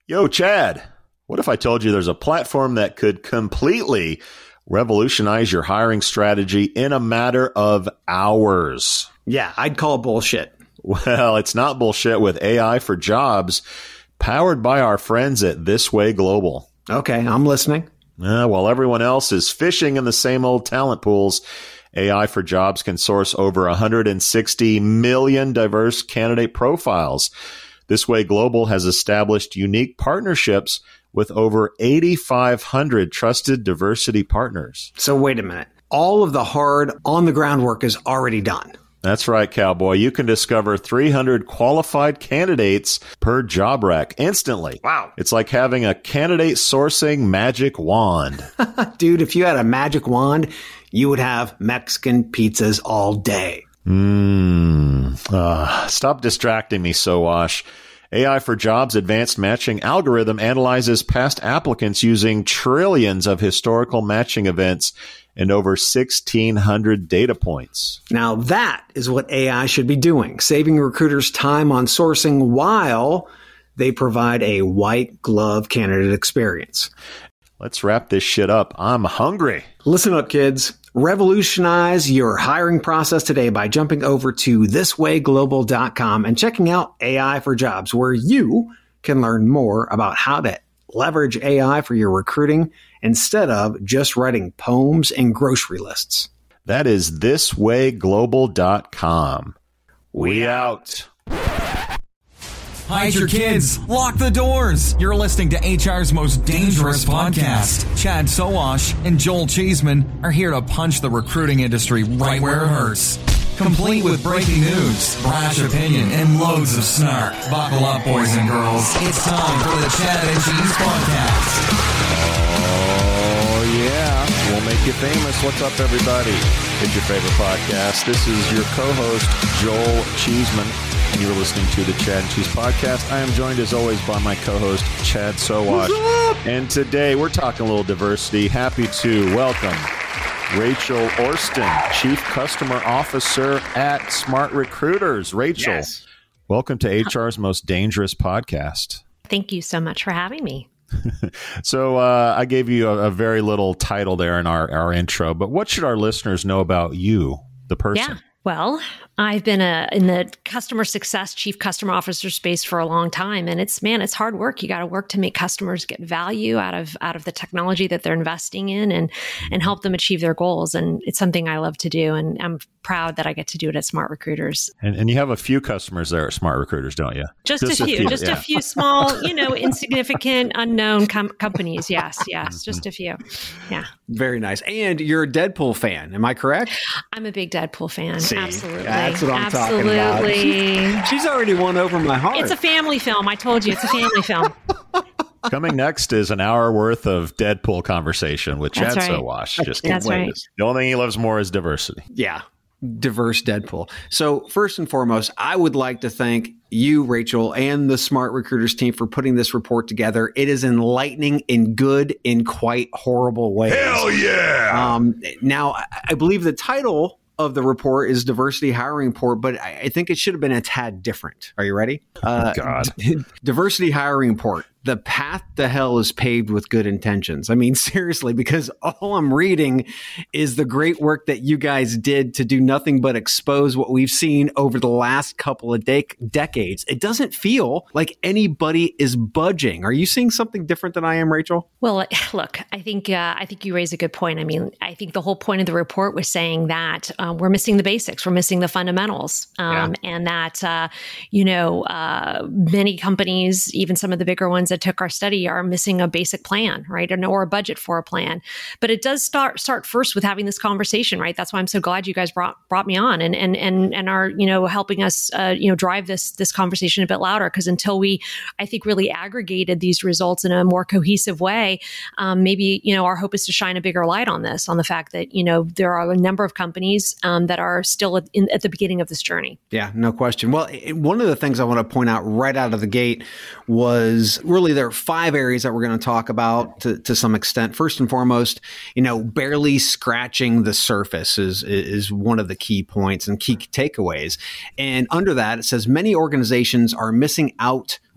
Yo, Chad, what if I told you there's a platform that could completely revolutionize your hiring strategy in a matter of hours? Yeah, I'd call bullshit. Well, it's not bullshit with AI for Jobs, powered by our friends at This Way Global. Okay, I'm listening. While everyone else is fishing in the same old talent pools, AI for Jobs can source over 160 million diverse candidate profiles. This Way Global has established unique partnerships with over 8,500 trusted diversity partners. So wait a minute. All of the hard on-the-ground work is already done. That's right, cowboy. You can discover 300 qualified candidates per job rec instantly. Wow. It's like having a candidate sourcing magic wand. Dude, if you had a magic wand, you would have Mexican pizzas all day. Stop distracting me, Sowash. AI for Jobs advanced matching algorithm analyzes past applicants using trillions of historical matching events and over 1,600 data points. Now that is what AI should be doing, saving recruiters time on sourcing while they provide a white glove candidate experience. Let's wrap this shit up. I'm hungry. Listen up, kids. Revolutionize your hiring process today by jumping over to thiswayglobal.com and checking out AI for Jobs, where you can learn more about how to leverage AI for your recruiting instead of just writing poems and grocery lists. That is thiswayglobal.com. We out. Hide your kids. Lock the doors. You're listening to HR's most dangerous podcast. Chad Sowash and Joel Cheeseman are here to punch the recruiting industry right where it hurts. Complete with breaking news, brash opinion, and loads of snark. Buckle up, boys and girls. It's time for the Chad and Cheese Podcast. Oh, yeah. We'll make you famous. What's up, everybody? It's your favorite podcast. This is your co-host, Joel Cheeseman. You're listening to the Chad and Cheese Podcast. I am joined, as always, by my co-host, Chad Sowash. And today, we're talking a little diversity. Happy to welcome Rachel Orston, Chief Customer Officer at Smart Recruiters. Rachel, yes. Welcome to HR's most dangerous podcast. Thank you so much for having me. So I gave you a very little title there in our intro, but what should our listeners know about you, the person? Yeah. Well, I've been in the customer success chief customer officer space for a long time, and it's hard work. You got to work to make customers get value out of the technology that they're investing in, and help them achieve their goals. And it's something I love to do, and I'm proud that I get to do it at Smart Recruiters. And you have a few customers there at Smart Recruiters, don't you? Just a few small, insignificant, unknown companies. Yes, just a few. Yeah. Very nice. And you're a Deadpool fan, am I correct? I'm a big Deadpool fan. See, absolutely. That's what I'm talking about. She's already won over my heart. It's a family film. I told you, it's a family film. Coming next is an hour worth of Deadpool conversation with Chad Sowash. Just can't wait. Right. The only thing he loves more is diversity. Yeah. Diverse Deadpool. So first and foremost, I would like to thank you, Rachel, and the Smart Recruiters team for putting this report together. It is enlightening in good and quite horrible ways. Hell yeah! Now, I believe the title of the report is Diversity Hiring Report, but I think it should have been a tad different. Are you ready? God. Diversity Hiring Report. The path to hell is paved with good intentions. I mean, seriously, because all I'm reading is the great work that you guys did to do nothing but expose what we've seen over the last couple of decades. It doesn't feel like anybody is budging. Are you seeing something different than I am, Rachel? Well, look, I think you raise a good point. I mean, I think the whole point of the report was saying that we're missing the basics, we're missing the fundamentals, and that many companies, even some of the bigger ones that took our study, are missing a basic plan, right, or a budget for a plan. But it does start first with having this conversation, right? That's why I'm so glad you guys brought me on and are helping us drive this conversation a bit louder, because until we, I think, really aggregated these results in a more cohesive way, maybe our hope is to shine a bigger light on this, on the fact that there are a number of companies that are still at the beginning of this journey. Yeah, no question. Well, one of the things I want to point out right out of the gate was really there are 5 areas that we're going to talk about to some extent. First and foremost, barely scratching the surface is one of the key points and key takeaways. And under that, it says many organizations are missing out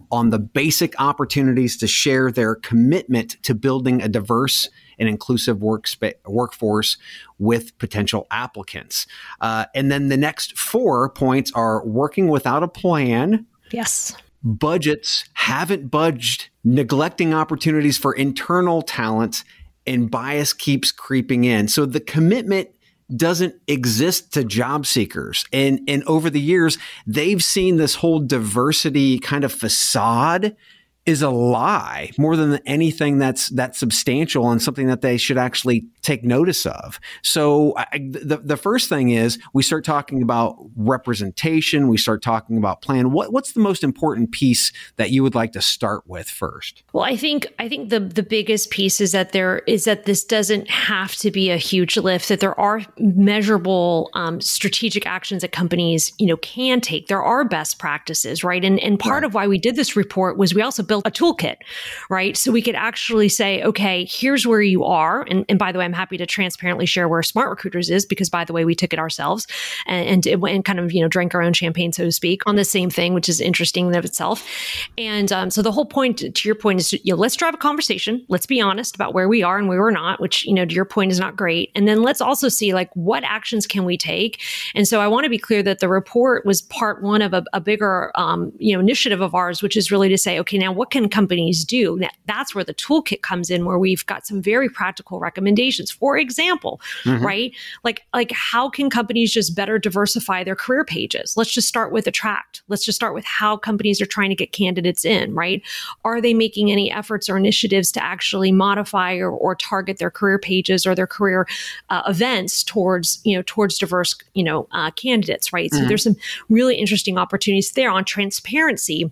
on the basic opportunities to share their commitment to building a diverse and inclusive workforce with potential applicants. And then the next 4 points are working without a plan. Yes. Budgets haven't budged, neglecting opportunities for internal talent, and bias keeps creeping in. So the commitment doesn't exist to job seekers. And over the years, they've seen this whole diversity kind of facade is a lie more than anything that's substantial and something that they should actually take notice of. So the first thing is we start talking about representation. We start talking about plan. What's the most important piece that you would like to start with first? Well, I think the biggest piece is that this doesn't have to be a huge lift, that there are measurable strategic actions that companies, can take. There are best practices, right? And part of why we did this report was we also built a toolkit, right? So we could actually say, okay, here's where you are. And by the way, I'm happy to transparently share where Smart Recruiters is, because by the way, we took it ourselves and kind of, drank our own champagne, so to speak, on the same thing, which is interesting in of itself. And so the whole point, to your point, is let's drive a conversation. Let's be honest about where we are and where we're not, which, to your point, is not great. And then let's also see what actions can we take? And so I want to be clear that the report was part one of a bigger, initiative of ours, which is really to say, okay, now what can companies do? That's where the toolkit comes in, where we've got some very practical recommendations. For example, right? Like how can companies just better diversify their career pages? Let's just start with Attract. Let's just start with how companies are trying to get candidates in, right? Are they making any efforts or initiatives to actually modify or target their career pages or their career events towards diverse, candidates, right? So there's some really interesting opportunities there on transparency.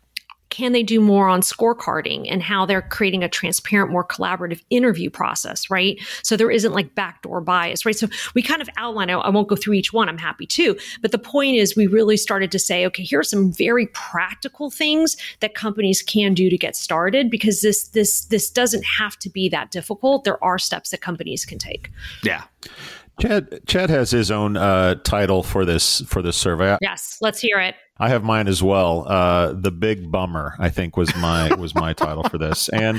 Can they do more on scorecarding and how they're creating a transparent, more collaborative interview process, right? So there isn't backdoor bias, right? So we kind of outline, I won't go through each one, I'm happy to, but the point is we really started to say, okay, here are some very practical things that companies can do to get started, because this doesn't have to be that difficult. There are steps that companies can take. Yeah. Chad has his own title for this survey. Yes, let's hear it. I have mine as well. The Big Bummer, I think, was my title for this. And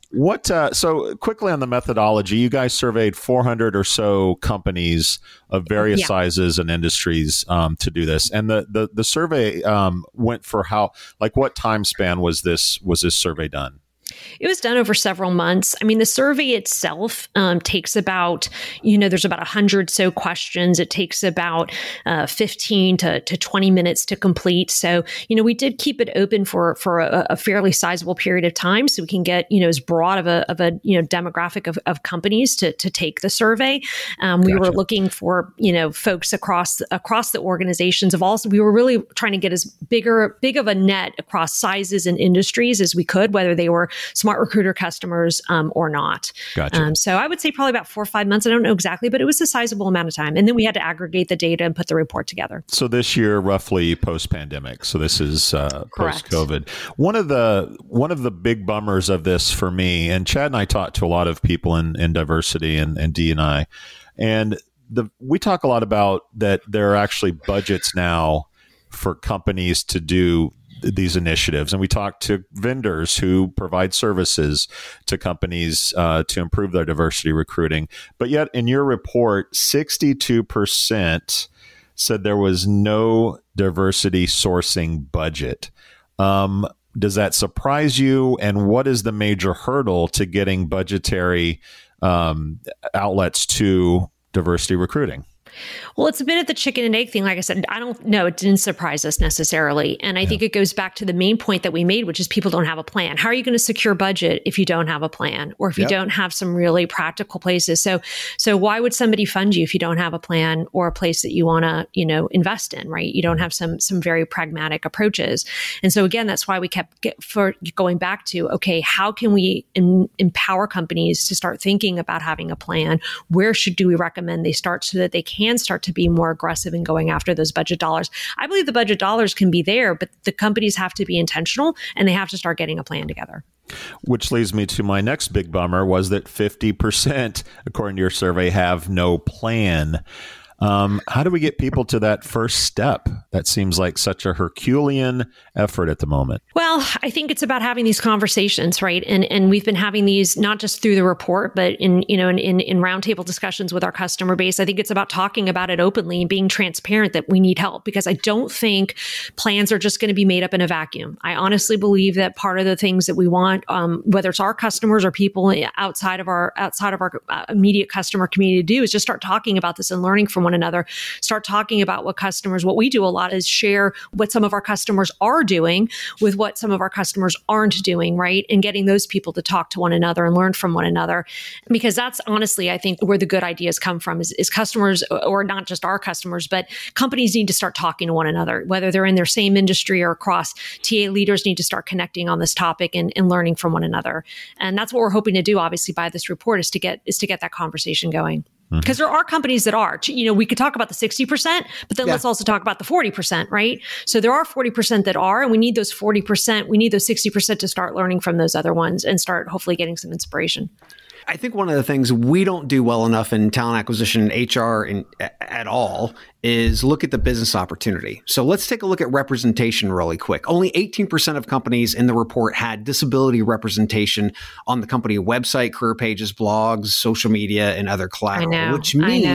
so quickly on the methodology, you guys surveyed 400 or so companies of various sizes and industries to do this. And the survey went for what time span was this survey done? It was done over several months. I mean, the survey itself takes about, there's about 100 so questions. It takes about 15 to 20 minutes to complete. So, we did keep it open for a fairly sizable period of time, so we can get, as broad of a demographic of companies to take the survey. We were looking for, folks across the organizations we were really trying to get as big of a net across sizes and industries as we could, whether they were Smart Recruiter customers or not. Gotcha. So I would say probably about 4 or 5 months. I don't know exactly, but it was a sizable amount of time. And then we had to aggregate the data and put the report together. So this year, roughly post-pandemic. So this is post-COVID. One of the big bummers of this for me, and Chad and I talked to a lot of people in diversity and D&I, and we talk a lot about that there are actually budgets now for companies to do these initiatives. And we talk to vendors who provide services to companies to improve their diversity recruiting. But yet in your report, 62% said there was no diversity sourcing budget. Does that surprise you? And what is the major hurdle to getting budgetary outlets to diversity recruiting? Well, it's a bit of the chicken and egg thing. Like I said, I don't know. It didn't surprise us necessarily. And I think it goes back to the main point that we made, which is people don't have a plan. How are you going to secure budget if you don't have a plan, or if you don't have some really practical places? So why would somebody fund you if you don't have a plan or a place that you want to, invest in, right? You don't have some very pragmatic approaches. And so again, that's why we kept going back to, okay, how can we empower companies to start thinking about having a plan? Where do we recommend they start so that they can start to be more aggressive in going after those budget dollars? I believe the budget dollars can be there, but the companies have to be intentional and they have to start getting a plan together. Which leads me to my next big bummer, was that 50%, according to your survey, have no plan. How do we get people to that first step? That seems like such a Herculean effort at the moment. Well, I think it's about having these conversations, right? And we've been having these not just through the report, but in roundtable discussions with our customer base. I think it's about talking about it openly and being transparent that we need help, because I don't think plans are just going to be made up in a vacuum. I honestly believe that part of the things that we want, whether it's our customers or people outside of our immediate customer community to do, is just start talking about this and learning from one another. Start talking about what we do a lot is share what some of our customers are doing with what some of our customers aren't doing, right? And getting those people to talk to one another and learn from one another. Because that's honestly, I think, where the good ideas come from is customers, or not just our customers, but companies need to start talking to one another, whether they're in their same industry or across. TA leaders need to start connecting on this topic and learning from one another. And that's what we're hoping to do, obviously, by this report, is to get that conversation going. Because there are companies that are, we could talk about the 60%, but then let's also talk about the 40%, right? So there are 40% that are, and we need those 40%, we need those 60% to start learning from those other ones and start hopefully getting some inspiration. I think one of the things we don't do well enough in talent acquisition and HR at all is look at the business opportunity. So let's take a look at representation really quick. Only 18% of companies in the report had disability representation on the company website, career pages, blogs, social media, and other collateral. Which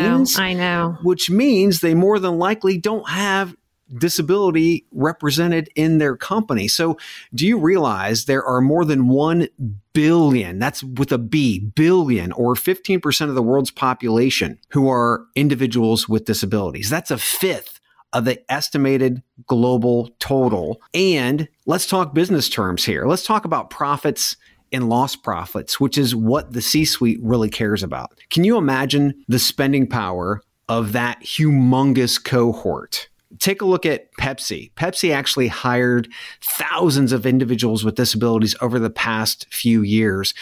means they more than likely don't have disability represented in their company. So do you realize there are more than 1 billion, that's with a B, billion, or 15% of the world's population who are individuals with disabilities? That's a fifth of the estimated global total. And let's talk business terms here. Let's talk about profits and lost profits, which is what the C-suite really cares about. Can you imagine the spending power of that humongous cohort? Take a look at Pepsi. Pepsi actually hired thousands of individuals with disabilities over the past few years.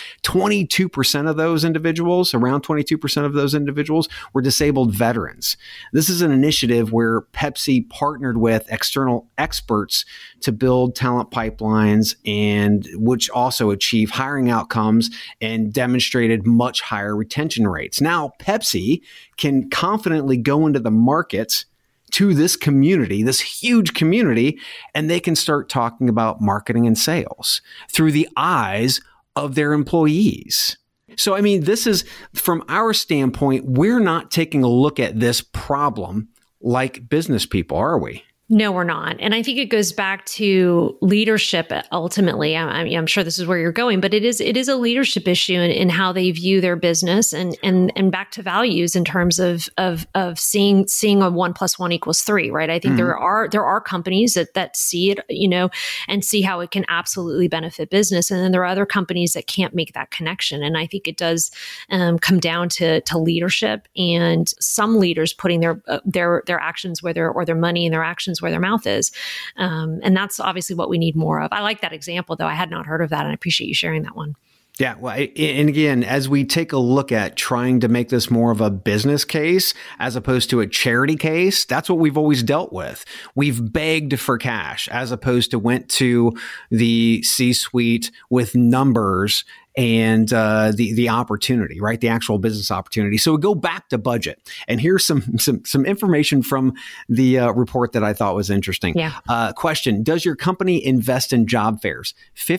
22% of those individuals, around 22% of those individuals, were disabled veterans. This is an initiative where Pepsi partnered with external experts to build talent pipelines, and which also achieve hiring outcomes and demonstrated much higher retention rates. Now, Pepsi can confidently go into the markets to this community, this huge community, and they can start talking about marketing and sales through the eyes of their employees. So, I mean, this is, from our standpoint, we're not taking a look at this problem like business people, are we? No, we're not. And I think it goes back to leadership ultimately. I'm sure this is where you're going, but it is a leadership issue in how they view their business and back to values in terms of seeing a 1 + 1 = 3, right? I think there are companies that see it, and see how it can absolutely benefit business. And then there are other companies that can't make that connection. And I think it does come down to leadership, and some leaders putting their actions where their money and their actions where their mouth is. And that's obviously what we need more of. I like that example, though. I had not heard of that, and I appreciate you sharing that one. Yeah. Well, and again, as we take a look at trying to make this more of a business case as opposed to a charity case, that's what we've always dealt with. We've begged for cash as opposed to went to the C-suite with numbers and the opportunity, right? The actual business opportunity. So we go back to budget. And here's some information from the report that I thought was interesting. Yeah. Question: does your company invest in job fairs?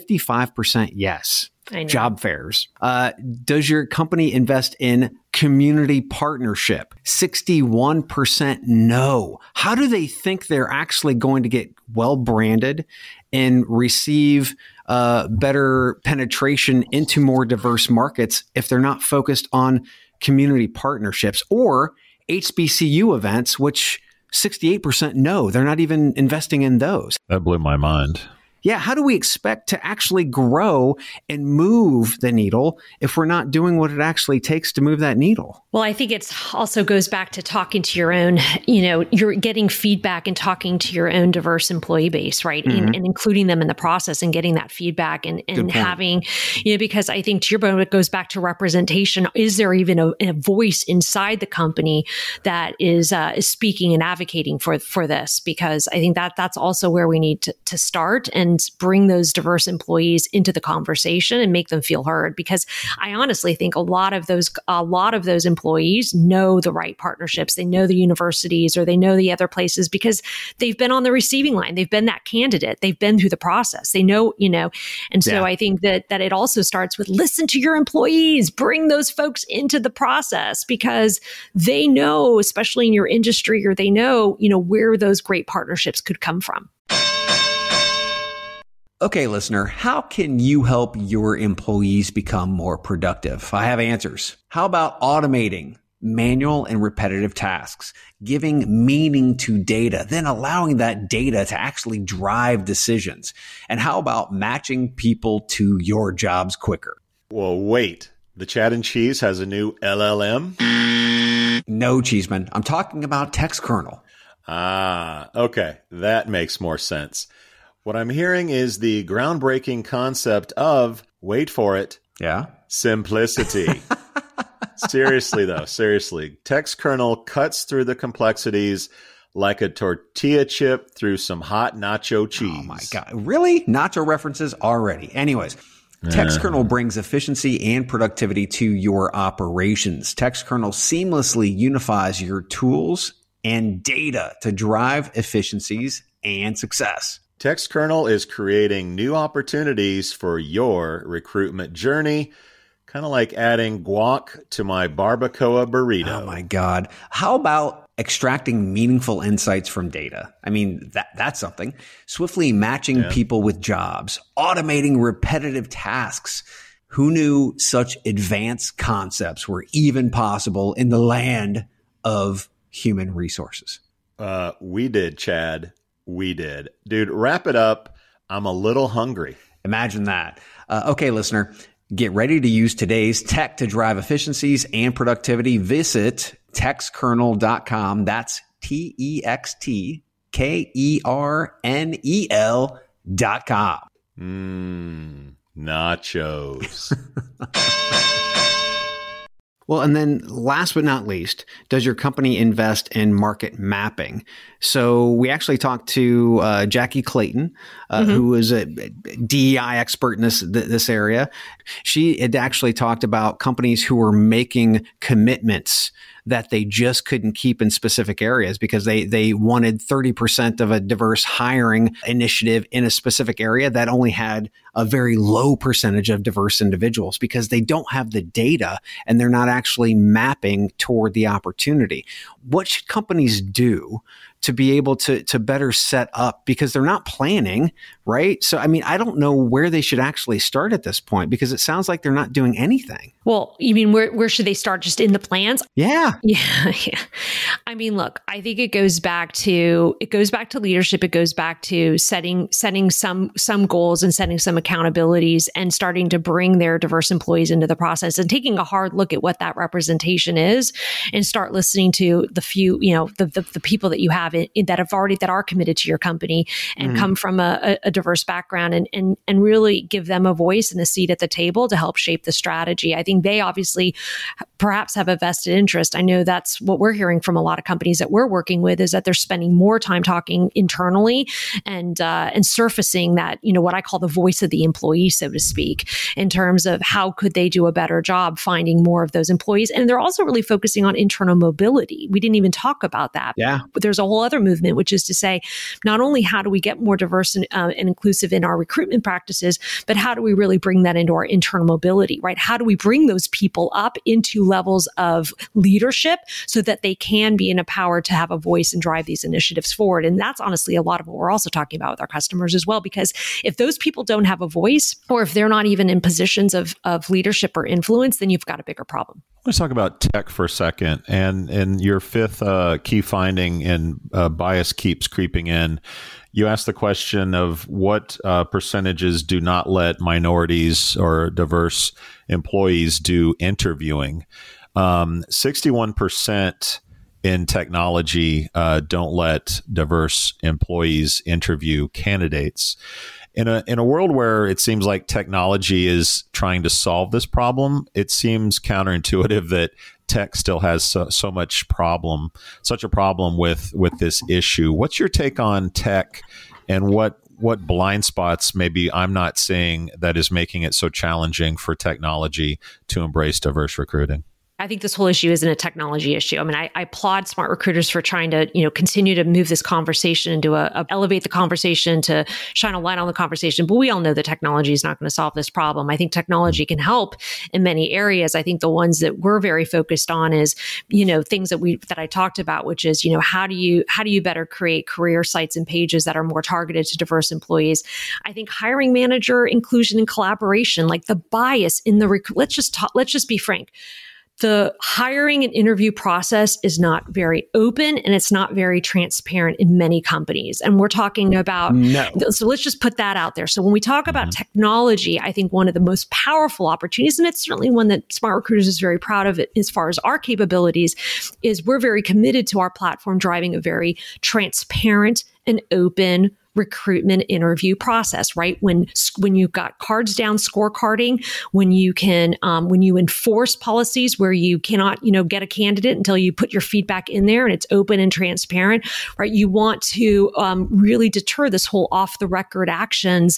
55% yes. Job fairs. Does your company invest in community partnership? 61% no. How do they think they're actually going to get well branded and receive better penetration into more diverse markets if they're not focused on community partnerships or HBCU events, which 68% no, they're not even investing in those? That blew my mind. Yeah, how do we expect to actually grow and move the needle if we're not doing what it actually takes to move that needle? Well, I think it also goes back to talking to your own, you're getting feedback and talking to your own diverse employee base, right? Mm-hmm. And including them in the process and getting that feedback and having, because I think to your point, it goes back to representation. Is there even a voice inside the company that is speaking and advocating for this? Because I think that's also where we need to start. And and bring those diverse employees into the conversation and make them feel heard. Because I honestly think a lot of those employees know the right partnerships. They know the universities or they know the other places because they've been on the receiving line. They've been that candidate. They've been through the process. They know, and so I think that it also starts with listen to your employees, bring those folks into the process because they know, especially in your industry, or they know, where those great partnerships could come from. Okay, listener, how can you help your employees become more productive? I have answers. How about automating manual and repetitive tasks, giving meaning to data, then allowing that data to actually drive decisions? And how about matching people to your jobs quicker? Well, wait. The Chad and Cheese has a new LLM? No, Cheeseman. I'm talking about TextKernel. Ah, okay. That makes more sense. What I'm hearing is the groundbreaking concept of, wait for it, simplicity. Seriously, TextKernel cuts through the complexities like a tortilla chip through some hot nacho cheese. Oh my God. Really? Nacho references already. Anyways, TextKernel brings efficiency and productivity to your operations. TextKernel seamlessly unifies your tools and data to drive efficiencies and success. TextKernel is creating new opportunities for your recruitment journey, kind of like adding guac to my barbacoa burrito. Oh my God. How about extracting meaningful insights from data? I mean, that's something. Swiftly matching people with jobs, automating repetitive tasks. Who knew such advanced concepts were even possible in the land of human resources? We did, Chad. We did. Dude, wrap it up. I'm a little hungry. Imagine that. Okay, listener, get ready to use today's tech to drive efficiencies and productivity. Visit textkernel.com. That's TextKernel.com. Nachos. Well, and then last but not least, does your company invest in market mapping? So we actually talked to Jackie Clayton, who is a DEI expert in this area. She had actually talked about companies who were making commitments that they just couldn't keep in specific areas because they wanted 30% of a diverse hiring initiative in a specific area that only had a very low percentage of diverse individuals because they don't have the data and they're not actually mapping toward the opportunity. What should companies do to be able to better set up because they're not planning, right? So, I mean, I don't know where they should actually start at this point because it sounds like they're not doing anything. Well, you mean where should they start? Just in the plans? Yeah. I mean, look, I think it goes back to leadership. It goes back to setting some goals and setting some accountabilities and starting to bring their diverse employees into the process and taking a hard look at what that representation is and start listening to the few, the people that you have that are committed to your company and come from a diverse background and really give them a voice and a seat at the table to help shape the strategy. I think they obviously perhaps have a vested interest. I know that's what we're hearing from a lot of companies that we're working with is that they're spending more time talking internally and surfacing that, what I call the voice of the employee, so to speak, in terms of how could they do a better job finding more of those employees. And they're also really focusing on internal mobility. We didn't even talk about that. Yeah. But there's a whole other movement, which is to say, not only how do we get more diverse and inclusive in our recruitment practices, but how do we really bring that into our internal mobility, right? How do we bring those people up into levels of leadership so that they can be in a power to have a voice and drive these initiatives forward? And that's honestly a lot of what we're also talking about with our customers as well, because if those people don't have a voice or if they're not even in positions of leadership or influence, then you've got a bigger problem. Let's talk about tech for a second. And your fifth key finding in bias keeps creeping in. You asked the question of what percentages do not let minorities or diverse employees do interviewing. 61% in technology don't let diverse employees interview candidates. In a world where it seems like technology is trying to solve this problem, it seems counterintuitive that tech still has such a problem with this issue. What's your take on tech, and what what blind spots maybe I'm not seeing that is making it so challenging for technology to embrace diverse recruiting? I think this whole issue isn't a technology issue. I mean, I applaud smart recruiters for trying to, continue to move this conversation into elevate the conversation, to shine a light on the conversation. But we all know that technology is not going to solve this problem. I think technology can help in many areas. I think the ones that we're very focused on is, things that I talked about, which is, how do you better create career sites and pages that are more targeted to diverse employees? I think hiring manager inclusion and collaboration, like the bias in the let's just be frank. The hiring and interview process is not very open and it's not very transparent in many companies. And we're talking about, so let's just put that out there. So when we talk about technology, I think one of the most powerful opportunities, and it's certainly one that Smart Recruiters is very proud of it as far as our capabilities, is we're very committed to our platform driving a very transparent and open recruitment interview process, right? When you've got cards down scorecarding, when you enforce policies where you cannot, get a candidate until you put your feedback in there and it's open and transparent, right? You want to really deter this whole off the record actions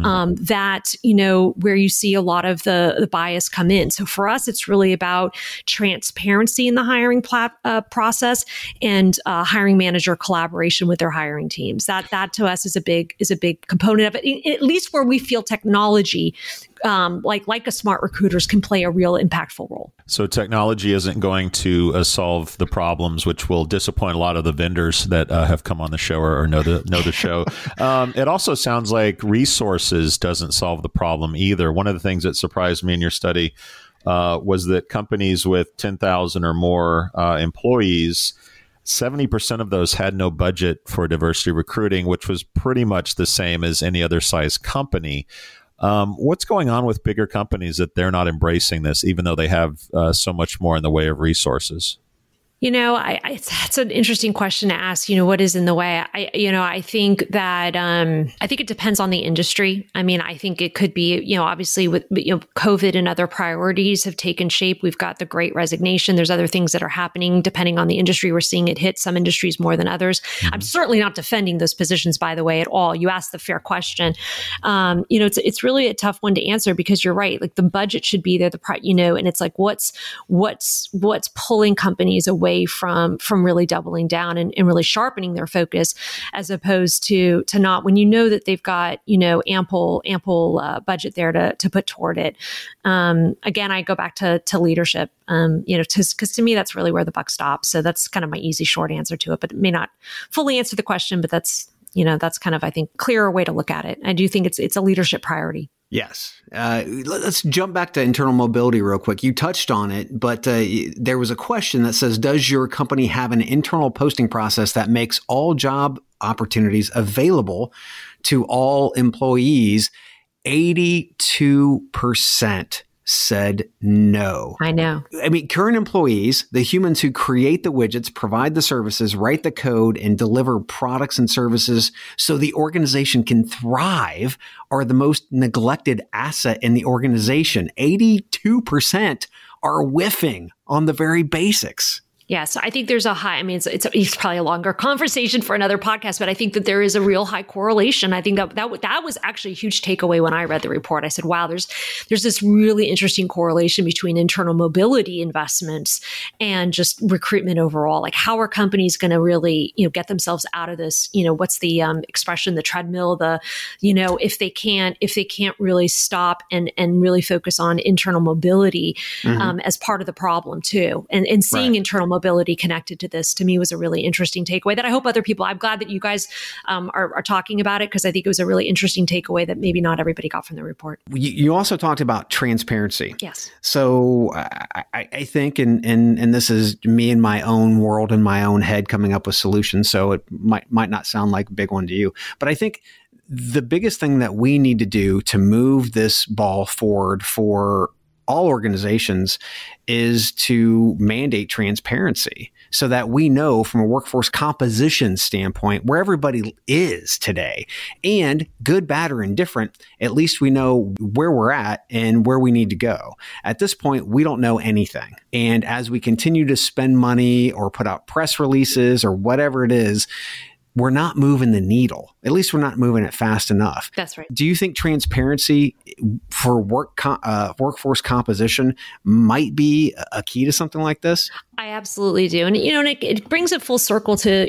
that, where you see a lot of the bias come in. So for us, it's really about transparency in the hiring process and hiring manager collaboration with their hiring teams. That to us is a big component of it, at least where we feel technology, like a Smart Recruiters, can play a real impactful role. So technology isn't going to solve the problems, which will disappoint a lot of the vendors that have come on the show or know the show. It also sounds like resources doesn't solve the problem either. One of the things that surprised me in your study was that companies with 10,000 or more employees, 70% of those had no budget for diversity recruiting, which was pretty much the same as any other size company. What's going on with bigger companies that they're not embracing this, even though they have so much more in the way of resources? It's an interesting question to ask. What is in the way? I think that I think it depends on the industry. I mean, I think it could be, obviously with COVID and other priorities have taken shape. We've got the Great Resignation. There's other things that are happening depending on the industry. We're seeing it hit some industries more than others. I'm certainly not defending those positions, by the way, at all. You asked the fair question. It's really a tough one to answer because you're right. Like the budget should be there, and it's like what's pulling companies away from really doubling down and really sharpening their focus, as opposed to not, when that they've got ample budget there to put toward it. Again, I go back to leadership, because to me that's really where the buck stops. So that's kind of my easy short answer to it, but it may not fully answer the question. But that's kind of, I think, clearer way to look at it. I do think it's a leadership priority. Yes. Let's jump back to internal mobility real quick. You touched on it, but there was a question that says, does your company have an internal posting process that makes all job opportunities available to all employees? 82% said no. I know. I mean, current employees, the humans who create the widgets, provide the services, write the code, and deliver products and services so the organization can thrive, are the most neglected asset in the organization. 82% are whiffing on the very basics. Yeah, so I think there's a high, it's probably a longer conversation for another podcast, but I think that there is a real high correlation. I think that was actually a huge takeaway when I read the report. I said, wow, there's this really interesting correlation between internal mobility investments and just recruitment overall. Like, how are companies going to really, get themselves out of this, what's the expression, the treadmill, if they can't really stop and really focus on internal mobility as part of the problem too. And seeing internal mobility connected to this, to me, was a really interesting takeaway that I hope other people, I'm glad that you guys are talking about it, because I think it was a really interesting takeaway that maybe not everybody got from the report. You also talked about transparency. Yes. So I think, and this is me in my own world, in my own head, coming up with solutions. So it might not sound like a big one to you, but I think the biggest thing that we need to do to move this ball forward for all organizations is to mandate transparency so that we know from a workforce composition standpoint where everybody is today. And good, bad, or indifferent, at least we know where we're at and where we need to go. At this point, we don't know anything. And as we continue to spend money or put out press releases or whatever it is, we're not moving the needle. At least we're not moving it fast enough. That's right. Do you think transparency for workforce composition might be a key to something like this? I absolutely do. And, Nick, it brings it full circle to,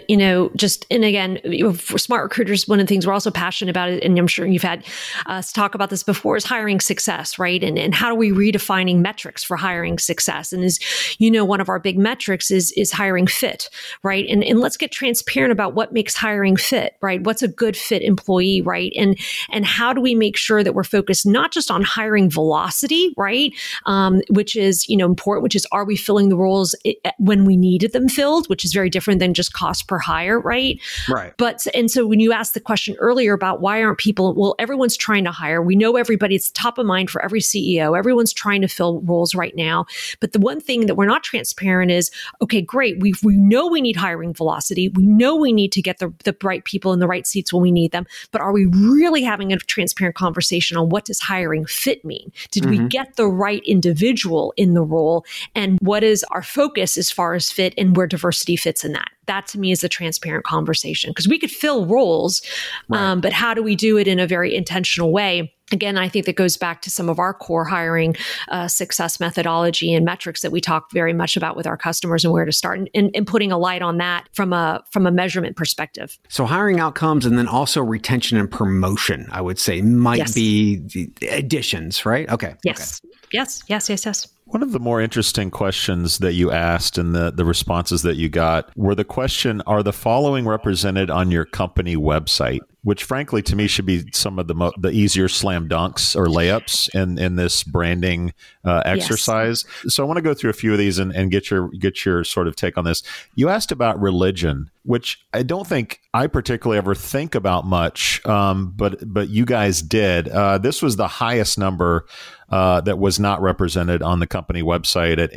and again, for Smart Recruiters, one of the things we're also passionate about, and I'm sure you've had us talk about this before, is hiring success, right? And how do we redefining metrics for hiring success? And as one of our big metrics is hiring fit, right? And let's get transparent about what makes hiring fit, right? What's a good fit employee, right? And how do we make sure that we're focused not just on hiring velocity, right? Which is, important, which is, are we filling the roles when we needed them filled, which is very different than just cost per hire, right? Right. And so when you asked the question earlier about why aren't people, well, everyone's trying to hire. We know everybody, it's top of mind for every CEO. Everyone's trying to fill roles right now. But the one thing that we're not transparent is, okay, great. We know we need hiring velocity. We know we need to get the right people in the right seats when we need them. But are we really having a transparent conversation on what does hiring fit mean? Did we get the right individual in the role? And what is our focus as far as fit and where diversity fits in that? That to me is a transparent conversation, because we could fill roles, right. But how do we do it in a very intentional way? Again, I think that goes back to some of our core hiring success methodology and metrics that we talk very much about with our customers and where to start, and putting a light on that from a measurement perspective. So hiring outcomes and then also retention and promotion, I would say, might be the additions, right? Okay. Yes. Okay. Yes. One of the more interesting questions that you asked and the responses that you got were the question, are the following represented on your company website? Which frankly, to me, should be some of the easier slam dunks or layups in this branding exercise. Yes. So I want to go through a few of these and get your sort of take on this. You asked about religion, which I don't think I particularly ever think about much, but you guys did. This was the highest number that was not represented on the company website at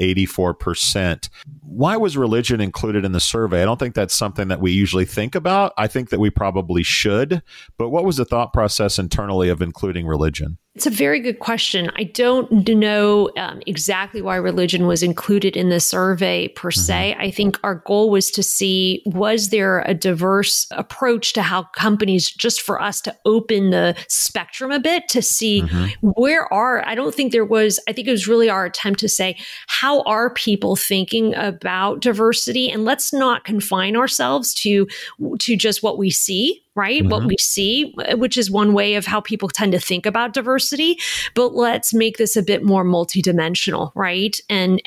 84%. Why was religion included in the survey? I don't think that's something that we usually think about. I think that we probably should. But what was the thought process internally of including religion? It's a very good question. I don't know exactly why religion was included in the survey per se. I think our goal was to see, was there a diverse approach to how companies, just for us to open the spectrum a bit to see I don't think there was, I think it was really our attempt to say, how are people thinking about diversity? And let's not confine ourselves to just what we see. Right? What we see, which is one way of how people tend to think about diversity, but let's make this a bit more multidimensional, right? And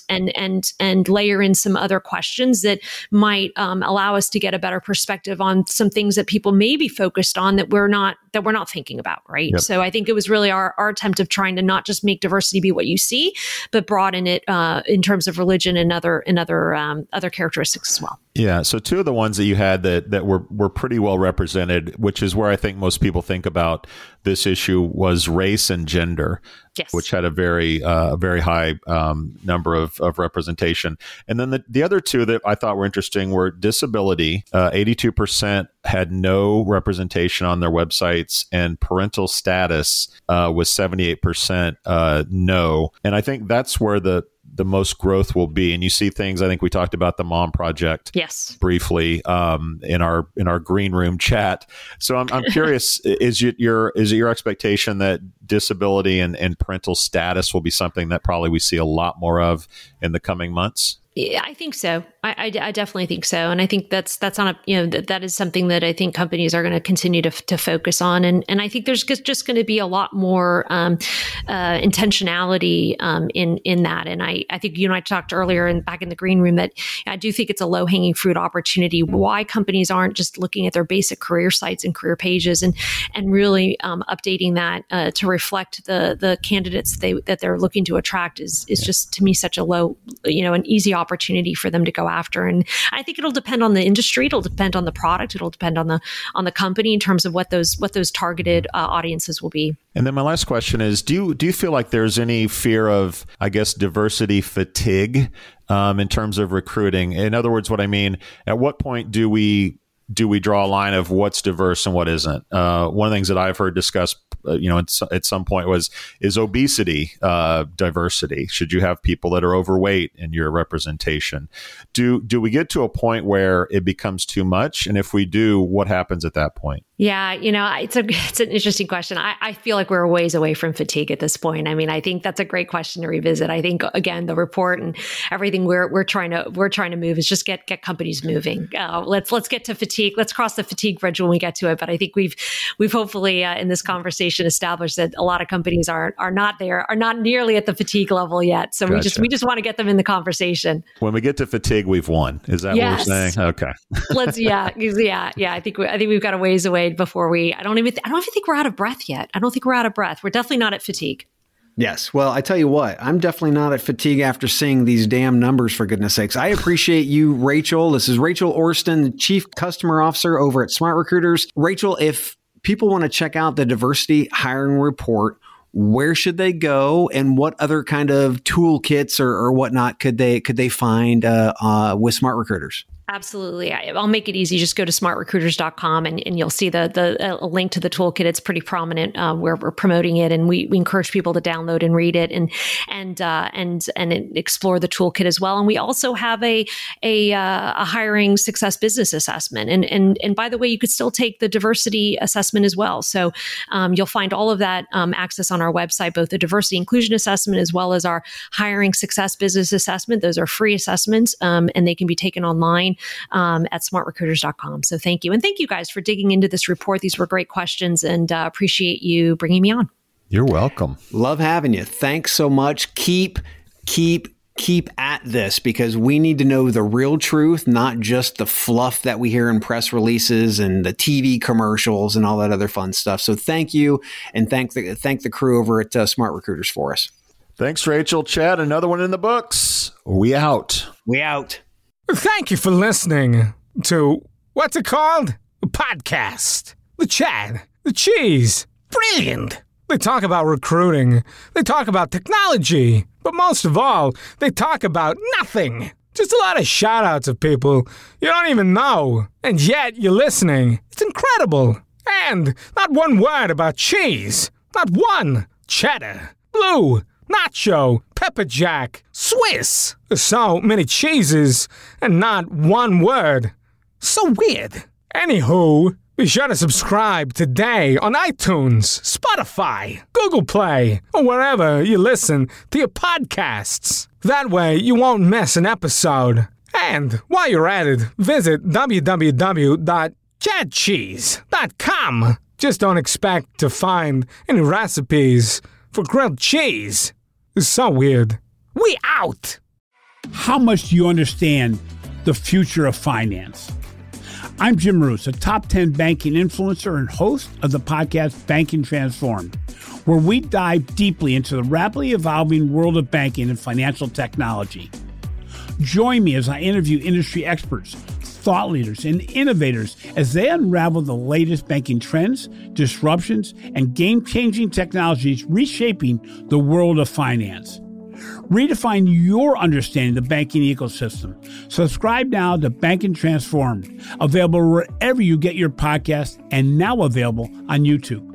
layer in some other questions that might allow us to get a better perspective on some things that people may be focused on that we're not thinking about, right? Yep. So I think it was really our attempt of trying to not just make diversity be what you see, but broaden it in terms of religion and other characteristics as well. Yeah. So two of the ones that you had that were pretty well represented, which is where I think most people think about this issue, was race and gender, which had a very high number of representation. And then the other two that I thought were interesting were disability. 82% had no representation on their websites, and parental status was 78% no. And I think that's where the most growth will be. And you see things, I think we talked about the Mom Project briefly in our green room chat. So I'm curious, is it your expectation that disability and parental status will be something that probably we see a lot more of in the coming months? Yeah, I think so. I definitely think so. And I think that's on that is something that I think companies are going to continue to focus on. And I think there's just going to be a lot more intentionality in that. And I think you and I talked earlier and back in the green room that I do think it's a low hanging fruit opportunity. Why companies aren't just looking at their basic career sites and career pages and really updating that to reflect the candidates that they're looking to attract is just to me such a low, an easy opportunity for them to go after. And I think it'll depend on the industry. It'll depend on the product. It'll depend on the company in terms of what those targeted audiences will be. And then my last question is, do you feel like there's any fear of, I guess, diversity fatigue in terms of recruiting? In other words, what I mean, at what point do we draw a line of what's diverse and what isn't? One of the things that I've heard discussed, at some point is obesity diversity. Should you have people that are overweight in your representation? Do we get to a point where it becomes too much? And if we do, what happens at that point? Yeah, it's an interesting question. I feel like we're a ways away from fatigue at this point. I mean, I think that's a great question to revisit. I think again, the report and everything we're trying to move is just get companies moving. Let's get to fatigue. Let's cross the fatigue bridge when we get to it. But I think we've hopefully in this conversation established that a lot of companies are not nearly at the fatigue level yet. So Gotcha. we just want to get them in the conversation. When we get to fatigue, we've won. Is that what we're saying? Okay. I think we've got a ways away before I don't even think we're out of breath yet. I don't think we're out of breath. We're definitely not at fatigue. Yes. Well, I tell you what, I'm definitely not at fatigue after seeing these damn numbers, for goodness sakes. I appreciate you, Rachel. This is Rachel Orston, Chief Customer Officer over at Smart Recruiters. Rachel, if people want to check out the diversity hiring report, where should they go, and what other kind of toolkits or whatnot could they find with Smart Recruiters? Absolutely. I'll make it easy. Just go to smartrecruiters.com and you'll see the link to the toolkit. It's pretty prominent where we're promoting it, and we encourage people to download and read it and explore the toolkit as well. And we also have a hiring success business assessment. And by the way, you could still take the diversity assessment as well. So you'll find all of that access on our website, both the diversity inclusion assessment as well as our hiring success business assessment. Those are free assessments, and they can be taken online at smartrecruiters.com. So thank you. And thank you guys for digging into this report. These were great questions, and appreciate you bringing me on. You're welcome. Love having you. Thanks so much. Keep at this, because we need to know the real truth, not just the fluff that we hear in press releases and the TV commercials and all that other fun stuff. So thank you, and thank the crew over at Smart Recruiters for us. Thanks, Rachel. Chad, another one in the books. We out. Thank you for listening to, what's it called? A podcast. The Chad. The Cheese. Brilliant. They talk about recruiting. They talk about technology. But most of all, they talk about nothing. Just a lot of shout-outs of people you don't even know. And yet you're listening. It's incredible. And not one word about cheese. Not one. Cheddar. Blue. Nacho, pepper jack, Swiss. So many cheeses and not one word. So weird. Anywho, be sure to subscribe today on iTunes, Spotify, Google Play, or wherever you listen to your podcasts. That way you won't miss an episode. And while you're at it, visit www.chadcheese.com. Just don't expect to find any recipes for grilled cheese. It's so weird. We out! How much do you understand the future of finance? I'm Jim Roos, a top 10 banking influencer and host of the podcast Banking Transformed, where we dive deeply into the rapidly evolving world of banking and financial technology. Join me as I interview industry experts, thought leaders, and innovators as they unravel the latest banking trends, disruptions, and game-changing technologies reshaping the world of finance. Redefine your understanding of the banking ecosystem. Subscribe now to Banking Transformed, available wherever you get your podcasts and now available on YouTube.